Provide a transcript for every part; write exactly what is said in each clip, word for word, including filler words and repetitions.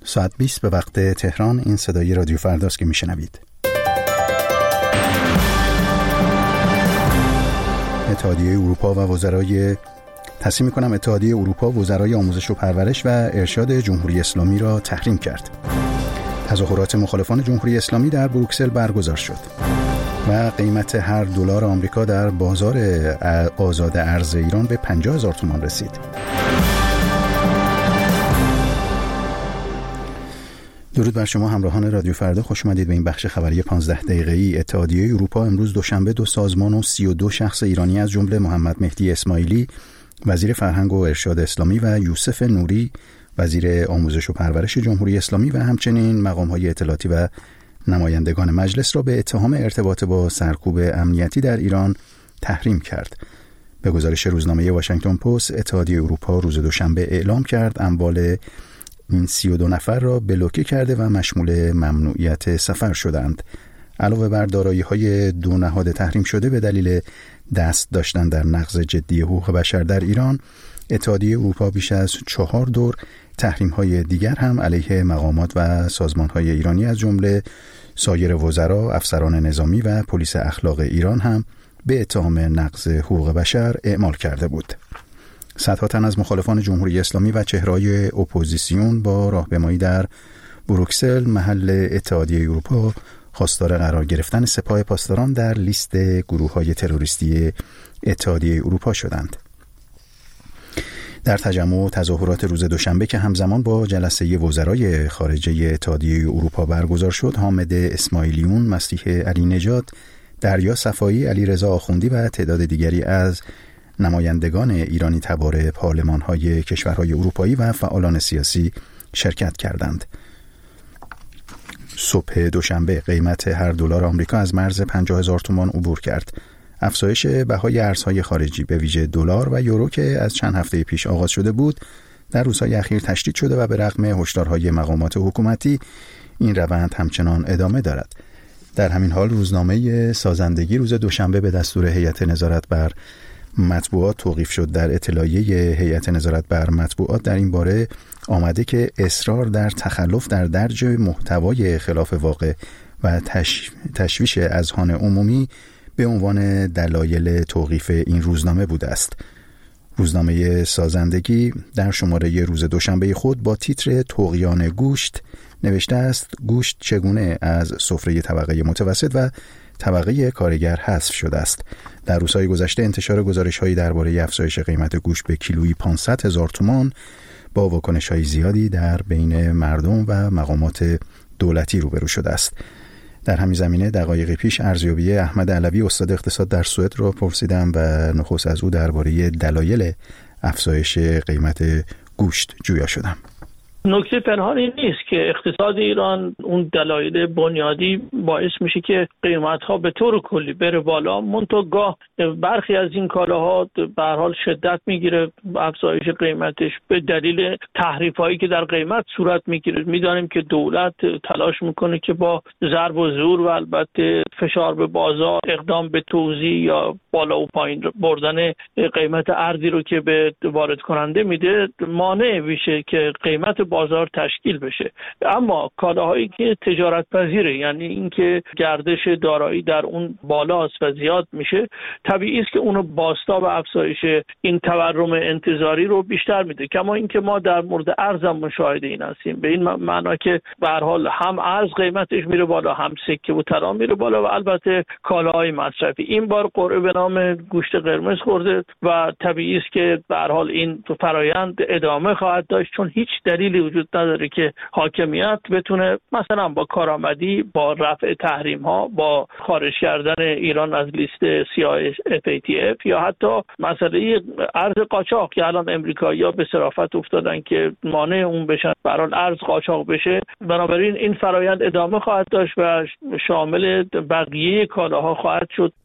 ساعت بیست به وقت تهران. این صدای رادیو فرداست که میشنوید. اتحادیه اروپا و وزرای تصمیم می‌کنم اتحادیه اروپا وزرای آموزش و پرورش و ارشاد جمهوری اسلامی را تحریم کرد. تظاهرات مخالفان جمهوری اسلامی در بروکسل برگزار شد و قیمت هر دلار آمریکا در بازار آزاد ارز ایران به پنجاه هزار تومان رسید. درود بر شما همراهان رادیو فردا، خوش اومدید به این بخش خبری پانزده دقیقه‌ای. اتحادیه اروپا امروز دوشنبه دو سازمان و سی و دو شخص ایرانی از جمله محمد مهدی اسماعیلی وزیر فرهنگ و ارشاد اسلامی و یوسف نوری وزیر آموزش و پرورش جمهوری اسلامی و همچنین مقام‌های اطلاعاتی و نمایندگان مجلس را به اتهام ارتباط با سرکوب امنیتی در ایران تحریم کرد. به گزارش روزنامه واشنگتن پست، اتحادیه اروپا روز دوشنبه اعلام کرد اموال این سی و دو نفر را بلوکه کرده و مشمول ممنوعیت سفر شدند. علاوه بر دارایی‌های دو نهاد تحریم شده به دلیل دست داشتن در نقض جدی حقوق بشر در ایران، اتحادیه اروپا بیش از چهار دور تحریم‌های دیگر هم علیه مقامات و سازمان‌های ایرانی از جمله سایر وزرا، افسران نظامی و پلیس اخلاق ایران هم به اتهام نقض حقوق بشر اعمال کرده بود. صدها تن از مخالفان جمهوری اسلامی و چهره‌های اپوزیسیون با راهپیمایی در بروکسل محل اتحادیه اروپا خواستار قرار گرفتن سپاه پاسداران در لیست گروه‌های تروریستی اتحادیه اروپا شدند. در تجمع تظاهرات روز دوشنبه که همزمان با جلسه وزرای خارجه اتحادیه اروپا برگزار شد، حامد اسماعیلیون، مسیح علی نژاد، دریا صفایی، علیرضا آخوندی و تعداد دیگری از نمایندگان ایرانی تبار پارلمان‌های کشورهای اروپایی و فعالان سیاسی شرکت کردند. صبح دوشنبه قیمت هر دلار آمریکا از مرز پنجاه هزار تومان عبور کرد. افزایش بهای ارزهای خارجی به ویژه دلار و یورو که از چند هفته پیش آغاز شده بود، در روزهای اخیر تشدید شده و به رغم هشدارهای مقامات حکومتی این روند همچنان ادامه دارد. در همین حال روزنامه سازندگی روز دوشنبه به دستور هیئت نظارت بر مطبوعات توقیف شد. در اطلاعیه هیئت نظارت بر مطبوعات در این باره آمده که اصرار در تخلف در درج محتوای خلاف واقع و تش... تشویش اذهان عمومی به عنوان دلایل توقیف این روزنامه بوده است. روزنامه سازندگی در شماره روز دوشنبه خود با تیتر طغیان گوشت نوشته است: گوشت چگونه از سفره طبقه متوسط و طبقه کارگر حذف شده است. در روزهای گذشته انتشار گزارش‌هایی درباره افزایش قیمت گوشت به کیلویی پانصد هزار تومان با واکنش‌های زیادی در بین مردم و مقامات دولتی روبرو شده است. در همین زمینه دقایق پیش ارزیابی احمد علوی استاد اقتصاد در سوئد را پرسیدم و نخست از او درباره دلایل افزایش قیمت گوشت جویا شدم. نکته پنهانی نیست که اقتصاد ایران اون دلایل بنیادی باعث میشه که قیمت‌ها به طور کلی بره بالا، منتها گاه برخی از این کالاها به هر حال شدت میگیره افزایش قیمتش به دلیل تحریف‌هایی که در قیمت صورت میگیره. میدانیم که دولت تلاش میکنه که با ضرب و زور و البته فشار به بازار اقدام به توزیع یا بالا و پایین بردن قیمت ارزی رو که به وارد کننده میده مانع میشه که قیمت بازار تشکیل بشه. اما کالاهایی که تجارت پذیره، یعنی اینکه گردش دارایی در اون بالاست و زیاد میشه، طبیعی است که اونو بازتاب افزایش این تورم انتظاری رو بیشتر میده. کما اینکه ما در مورد ارز هم مشاهده این هستیم، به این معنا که به هر حال هم ارز قیمتش میره بالا، هم سکه و طلا میره بالا و البته کالاهای مصرفی. این بار قرعه به نام گوشت قرمز خورده و طبیعی است که به هر حال این فرایند ادامه خواهد داشت، چون هیچ دلیلی وجود نداره که حاکمیت بتونه مثلا با کارآمدی، با رفع تحریم ها، با خارج کردن ایران از لیست سیاه اف ای تی اف یا حتی مسئله ارز قاچاق که الان امریکایی‌ها به صرافت افتادن که مانع اون بشن، برای ارز قاچاق بشه. بنابراین این فرایند ادامه خواهد داشت و شامل بقیه کالاها خواهد شد.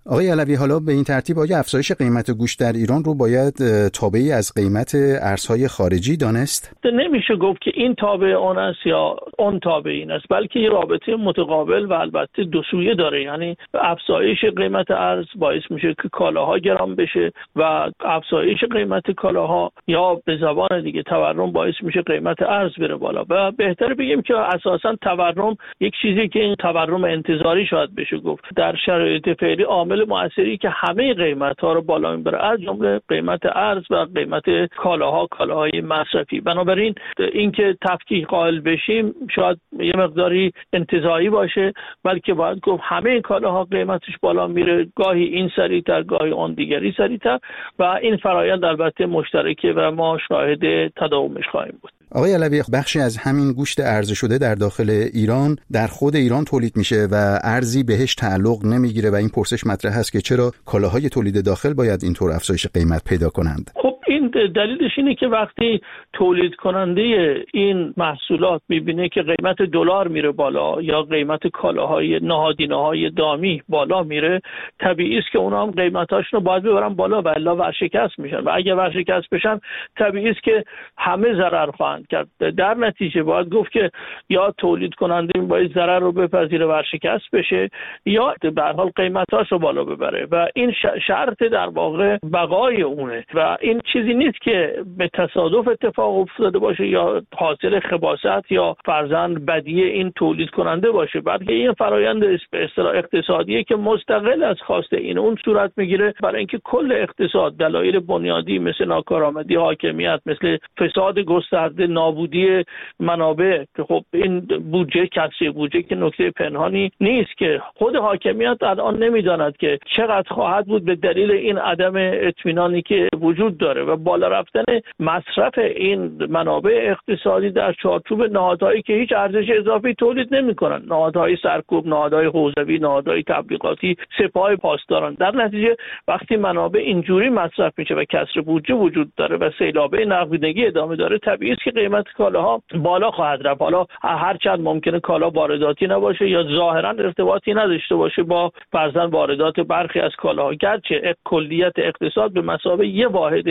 آقای علوی، حالا به این ترتیب آیا افزایش قیمت گوشت در ایران رو باید تابعی از قیمت ارزهای خارجی دانست؟ نمیشه گفت که این تابع اون است یا اون تابع این است، بلکه یه رابطه متقابل و البته دو سویه داره. یعنی افزایش قیمت ارز باعث میشه که کالاها گران بشه و افزایش قیمت کالاها یا به زبان دیگه تورم باعث میشه قیمت ارز بره بالا. و بهتر بگیم که اساسا تورم یک چیزی که این تورم انتظاری شاید بشه گفت در شرایط فعلی عامل مؤثری که همه قیمت‌ها رو بالا میبره، از جمله قیمت ارز و قیمت کالاها، کالاهای مصرفی. بنابراین اینکه تفکیک قائل بشیم شاید یه مقداری انتزاعی باشه، بلکه باید گفت همه کالاها قیمتش بالا میره، گاهی این سریعتر گاهی اون دیگری سریعتر، و این فرآیند البته مشترکه و ما شاهد تداومش خواهیم بود. آقای علوی، بخشی از همین گوشت عرضه شده در داخل ایران در خود ایران تولید میشه و ارزی بهش تعلق نمیگیره و این پرسش مطرح هست که چرا کالاهای تولید داخل باید اینطور افزایش قیمت پیدا کنند؟ خب این دلیلش اینه که وقتی تولید کننده این محصولات میبینه که قیمت دلار میره بالا یا قیمت کالاهای نهادینه‌های دامی بالا میره، طبیعی است که اونا هم قیمتاشون رو باید ببرن بالا و الا ورشکست میشن، و اگه ورشکست بشن طبیعی است که همه ضرر خواهند کرد. در نتیجه باید گفت که یا تولید کننده باید ضرر رو بپذیره، ورشکست بشه، یا به هر حال قیمتاش رو بالا ببره و این شرط در واقع بقای اونه و این چیزی نیست که به تصادف اتفاق افتاده باشه یا حاصل خباثت یا فرضاً بدی این تولید کننده باشه، بلکه این فرآیند به اصطلاح اقتصادیه که مستقل از خواسته این اون صورت میگیره، برای اینکه کل اقتصاد دلایل بنیادی مثل ناکارآمدی حاکمیت، مثل فساد گسترده، نابودی منابع، که خب این بودجه کسری بودجه که نکته پنهانی نیست که خود حاکمیت الان نمیداند که چقدر خواهد بود به دلیل این عدم اطمینانی که وجود داره و بالا رفتن مصرف این منابع اقتصادی در چارچوب نهادهایی که هیچ ارزش اضافی تولید نمی‌کنن، نهادهای سرکوب، نهادهای حوزوی، نهادهای تبلیغاتی، سپاه پاسداران. در نتیجه وقتی منابع اینجوری مصرف میشه و کسر بودجه وجود داره و سیلابه نقدینگی ادامه داره، طبیعی است که قیمت کالاها بالا خواهد رفت. حالا هر چند ممکنه کالا وارداتی نباشه یا ظاهرا ارتباطی نداشته باشه با فرضاً واردات برخی از کالاها، گرچه کلیت اقتصاد به مثابه یه واحد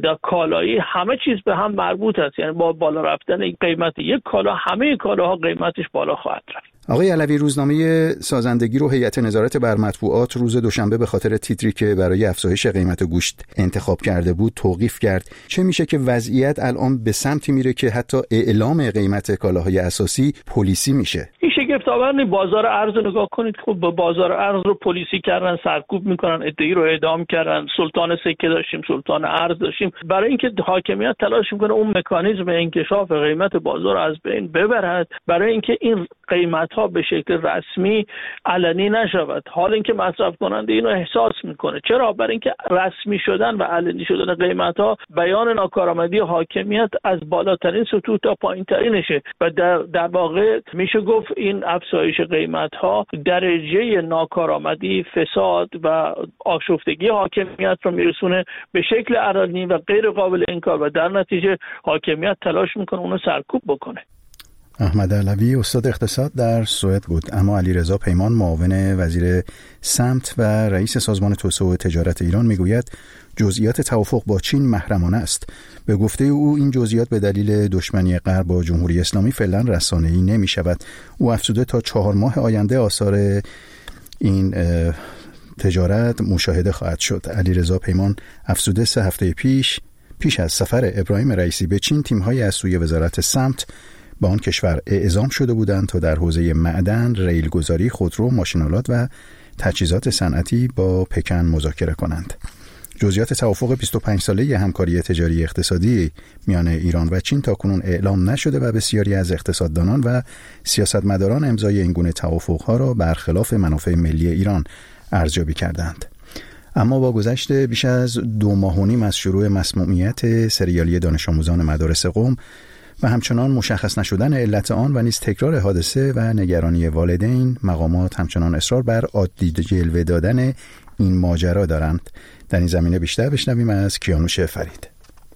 کالایی همه چیز به هم مربوط است، یعنی با بالا رفتن قیمت یک کالا همه کالاها قیمتش بالا خواهد رفت. آقای علوی، روزنامه سازندگی رو هیئت نظارت بر مطبوعات روز دوشنبه به خاطر تیتری که برای افزایش قیمت گوشت انتخاب کرده بود توقیف کرد. چه میشه که وضعیت الان به سمتی میره که حتی اعلام قیمت کالاهای اساسی پلیسی میشه؟ این شگفت‌آور نیست. بازار ارز رو نگاه کنید، خب بازار ارز رو پلیسی کردن، سرکوب میکنن، ادعی رو اعدام کردن، سلطان سکه داشتیم، سلطان ارز داشتیم، برای اینکه حاکمیت تلاش میکنه اون مکانیزم انکشاف قیمت بازار از بین ببرد، برای اینکه این قیمت ها به شکل رسمی علنی نشود، حال اینکه مصرف کننده اینو احساس میکنه. چرا؟ برای اینکه رسمی شدن و علنی شدن قیمت ها بیان ناکارآمدی حاکمیت از بالاترین سطوح تا پایینترینشه و در در واقع میشه گفت این افزایش قیمت ها درجه ناکارآمدی، فساد و آشفتگی حاکمیت رو میرسونه به شکل علنی و غیر قابل انکار و در نتیجه حاکمیت تلاش میکنه اونو سرکوب بکنه. احمد علوی استاد اقتصاد در سوئد بود، اما علیرضا پیمان معاون وزیر سمت و رئیس سازمان توسعه و تجارت ایران میگوید جزئیات توافق با چین محرمانه است. به گفته او این جزئیات به دلیل دشمنی غرب با جمهوری اسلامی فعلا رسانه‌ای نمی‌شود. او افزوده تا چهار ماه آینده آثار این تجارت مشاهده خواهد شد. علیرضا پیمان افزوده سه هفته پیش پیش از سفر ابراهیم رئیسی به چین تیم‌های از سوی وزارت سمت با آن کشور اعزام شده بودند تا در حوزه معدن، ریلگذاری، خودرو، ماشین‌آلات و تجهیزات صنعتی با پکن مذاکره کنند. جزئیات توافق بیست و پنج ساله همکاری تجاری اقتصادی میان ایران و چین تاکنون اعلام نشده و بسیاری از اقتصاددانان و سیاستمداران امضای این گونه توافق‌ها را برخلاف منافع ملی ایران ارزیابی کردند. اما با گذشت بیش از دو ماه و نیم از شروع مسمومیت سریالی دانش آموزان مدارس قم و همچنان مشخص نشدن علت آن و نیز تکرار حادثه و نگرانی والدین، مقامات همچنان اصرار بر عادی جلوه دادن این ماجرا دارند. در این زمینه بیشتر بشنویم از کیانوش فرید.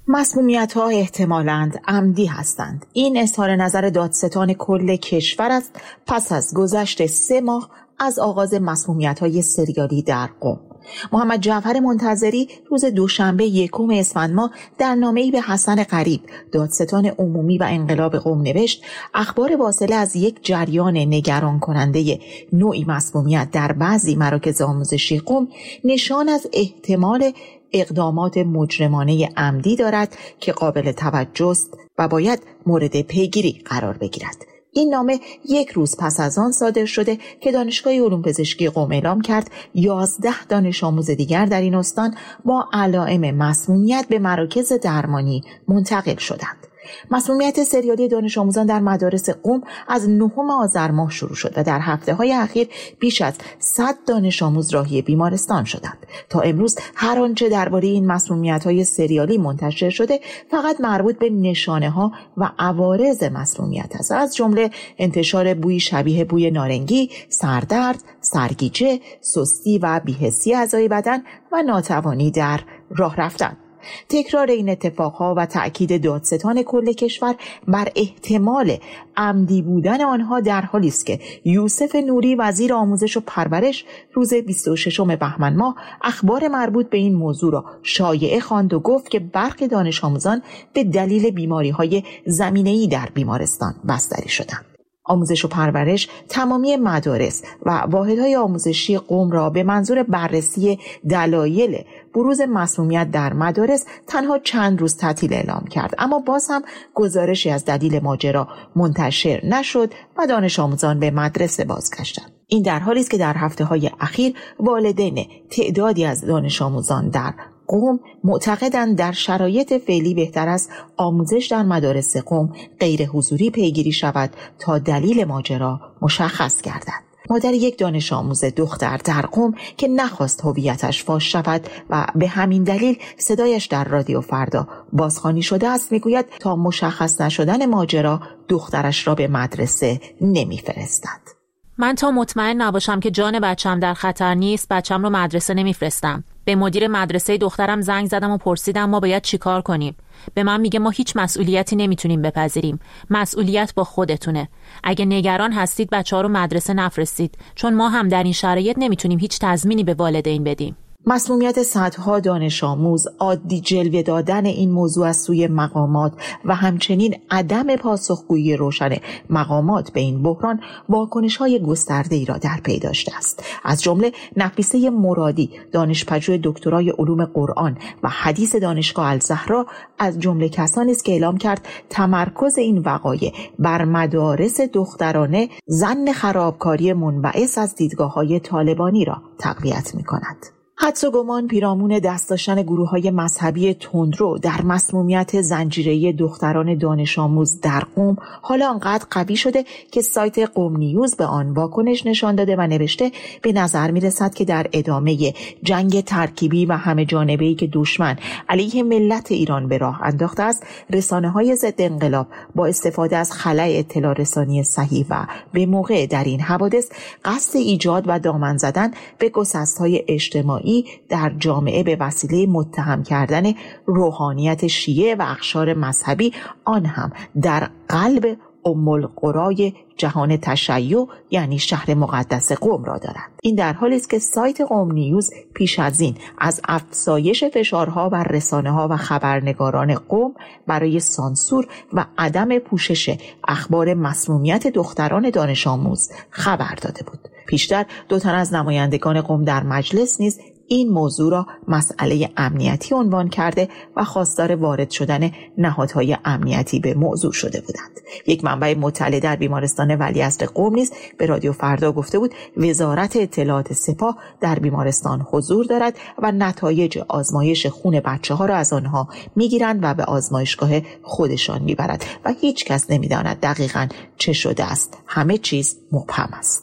مسمومیت‌ها احتمالاً عمدی هستند. این اظهار نظر دادستان کل کشور است پس از گذشت سه ماه از آغاز مسمومیت‌های سریالی در قم. محمد جعفر منتظری روز دوشنبه یکم اسفند ماه در نامه‌ای به حسن قریب دادستان عمومی و انقلاب قم نوشت اخبار واصله از یک جریان نگران کننده نوعی مسمومیت در بعضی مراکز آموزشی قم نشان از احتمال اقدامات مجرمانه عمدی دارد که قابل توجه است و باید مورد پیگیری قرار بگیرد. این نامه یک روز پس از آن صادر شده که دانشگاه علوم پزشکی قم اعلام کرد یازده دانش آموز دیگر در این استان با علائم مسمومیت به مراکز درمانی منتقل شدند. مسمومیت سریالی دانش آموزان در مدارس قم از نهم آذر ماه شروع شد و در هفته‌های اخیر بیش از صد دانش آموز راهی بیمارستان شدند. تا امروز هر آنچه درباره این مسمومیت‌های سریالی منتشر شده فقط مربوط به نشانه‌ها و عوارض مسمومیت است، از جمله انتشار بوی شبیه بوی نارنگی، سردرد، سرگیجه، سستی و بی‌حسی اعضای بدن و ناتوانی در راه رفتن. تکرار این اتفاقها و تأکید دادستان کل کشور بر احتمال عمدی بودن آنها در حالی است که یوسف نوری وزیر آموزش و پرورش روز بیست و ششم بهمن ماه اخبار مربوط به این موضوع را شایعه خواند و گفت که برخی دانش آموزان به دلیل بیماری‌های زمینه‌ای در بیمارستان بستری شدند. آموزش و پرورش تمامی مدارس و واحدهای آموزشی قم را به منظور بررسی دلایل بروز مسمومیت در مدارس تنها چند روز تعطیل اعلام کرد، اما باز هم گزارشی از دلیل ماجرا منتشر نشد و دانش آموزان به مدرسه بازگشتند. این در حالی است که در هفته‌های اخیر والدین تعدادی از دانش آموزان در قم معتقدند در شرایط فعلی بهتر است آموزش در مدارس قم غیر حضوری پیگیری شود تا دلیل ماجرا مشخص گردد. مادر یک دانش آموز دختر در قم که نخواست هویتش فاش شود و به همین دلیل صدایش در رادیو فردا بازخوانی شده است میگوید تا مشخص نشدن ماجرا دخترش را به مدرسه نمیفرستد. من تا مطمئن نباشم که جان بچم در خطر نیست بچم رو مدرسه نمیفرستم. به مدیر مدرسه دخترم زنگ زدم و پرسیدم ما باید چی کار کنیم. به من میگه ما هیچ مسئولیتی نمیتونیم بپذیریم. مسئولیت با خودتونه. اگه نگران هستید بچه‌ها رو مدرسه نفرستید، چون ما هم در این شرایط نمیتونیم هیچ تضمینی به والدین بدیم. مسمومیت صدها دانش آموز، عادی جلوه دادن این موضوع از سوی مقامات و همچنین عدم پاسخگویی روشن مقامات به این بحران واکنش‌های گسترده‌ای را در پی داشته است. از جمله نفیسه مرادی، دانشپژوه دکترای علوم قرآن و حدیث دانشگاه الزهرا از جمله کسانی است که اعلام کرد تمرکز این وقایع بر مدارس دخترانه ظن خرابکاری منبعث از دیدگاه‌های طالبانی را تقویت می‌کند. حدس و گمان پیرامون دست داشتن گروه‌های مذهبی تندرو در مسمومیت زنجیره‌ای دختران دانش آموز در قم حالا آنقدر قوی شده که سایت قم نیوز به آن واکنش نشان داده و نوشته به نظر می‌رسد که در ادامه جنگ ترکیبی و همه جانبه‌ای که دشمن علیه ملت ایران به راه انداخته است، رسانه‌های ضد انقلاب با استفاده از خلأ اطلاع رسانی صحیح و به موقع در این حوادث قصد ایجاد و دامن زدن به گسست‌های اجتماعی در جامعه به وسیله متهم کردن روحانیت شیعه و اقشار مذهبی، آن هم در قلب ام القرای جهان تشیع یعنی شهر مقدس قم را دارند. این در حالی است که سایت قم نیوز پیش از این از افزایش فشارها بر رسانه‌ها و خبرنگاران قم برای سانسور و عدم پوشش اخبار مسمومیت دختران دانش آموز خبر داده بود. پیشتر دو تن از نمایندگان قم در مجلس نیز این موضوع را مسئله امنیتی عنوان کرده و خواستار وارد شدن نهادهای امنیتی به موضوع شده بودند. یک منبع مطلع در بیمارستان ولیعصر قم نیز به رادیو فردا گفته بود وزارت اطلاعات سپاه در بیمارستان حضور دارد و نتایج آزمایش خون بچه‌ها را از آنها میگیرند و به آزمایشگاه خودشان میبرد و هیچ کس نمیداند دقیقاً چه شده است. همه چیز مبهم است.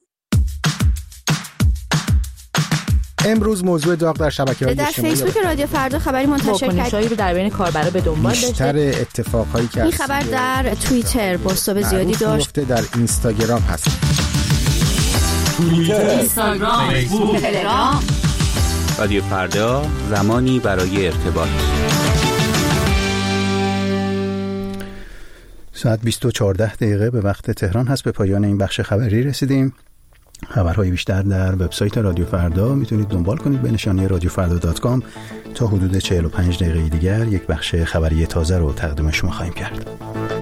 امروز موضوع داغ در شبکه‌های اجتماعی در فیسبوک رادیو فردا خبری منتشر کرد. واکنش‌هایی رو در بین کاربرا به دنبال داشته. بیشتر اتفاقایی که این خبر در توییتر بازتاب زیادی داشت. در اینستاگرام هست. توییتر، اینستاگرام، فیسبوک، تلگرام. رادیو فردا، زمانی برای ارتباط. ساعت بیست و چهارده دقیقه به وقت تهران هست. به پایان این بخش خبری رسیدیم. خبرهای بیشتر در وبسایت رادیو فردا میتونید دنبال کنید به نشانی رادیو فردا دات کام. تا حدود چهل و پنج دقیقه دیگر یک بخش خبری تازه رو تقدیم شما خواهیم کرد.